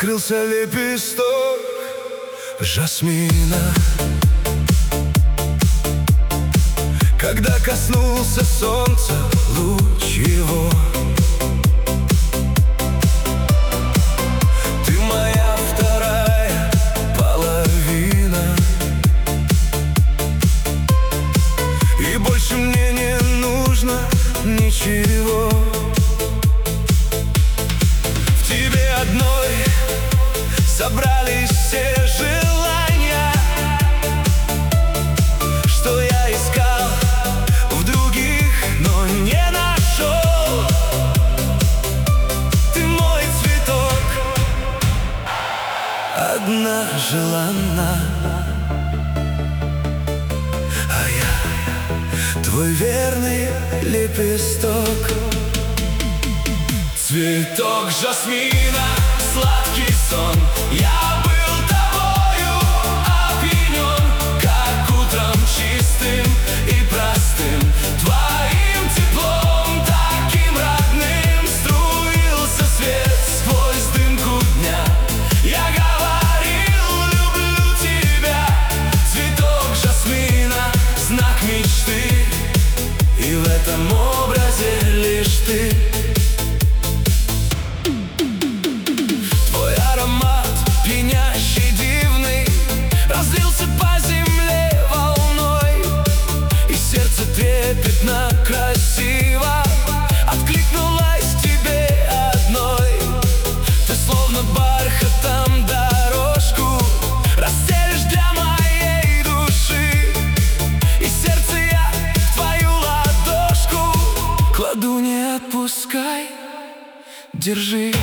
Раскрылся лепесток жасмина, когда коснулся солнца луч его. Ты моя вторая половина, и больше мне не нужно ничего. В тебе одной собрались все желания, что я искал в других, но не нашел. Ты мой цветок, одна желанна, а я твой верный лепесток. Цветок жасмина, сладкий сон, я был тобою опьянен, как утром чистым и простым. Твоим теплом, таким родным, струился свет сквозь дымку дня. Я говорил, люблю тебя, цветок жасмина, знак мечты, и в этом образе лишь ты. Трепетно, красиво откликнулась тебе одной. Ты словно бархатом дорожку расстелишь для моей души, и сердце я в твою ладошку кладу, не отпускай, держи.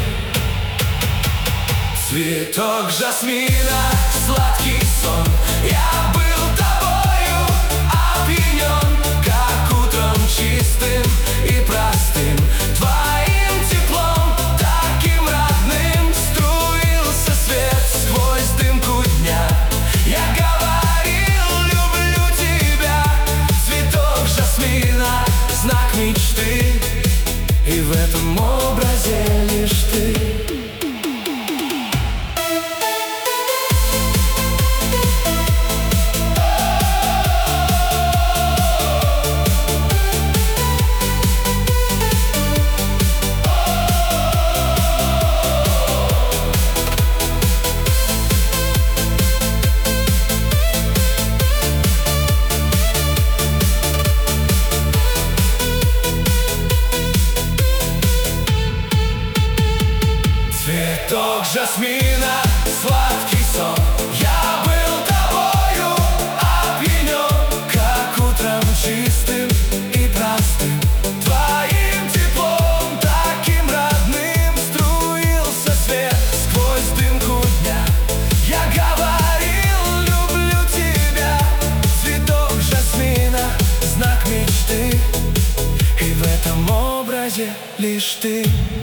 Цветок жасмина, сладкий сон, я был тобою опьянен, как утром чистым и простым. Твоим теплом, таким родным, струился свет сквозь дымку дня. Я говорил, люблю тебя, цветок жасмина, знак мечты, и в этом образе лишь ты. Цветок жасмина, сладкий сон, я был тобою опьянен, как утром чистым и простым. Твоим теплом, таким родным, струился свет сквозь дымку дня. Я говорил, люблю тебя, цветок жасмина, знак мечты, и в этом образе лишь ты.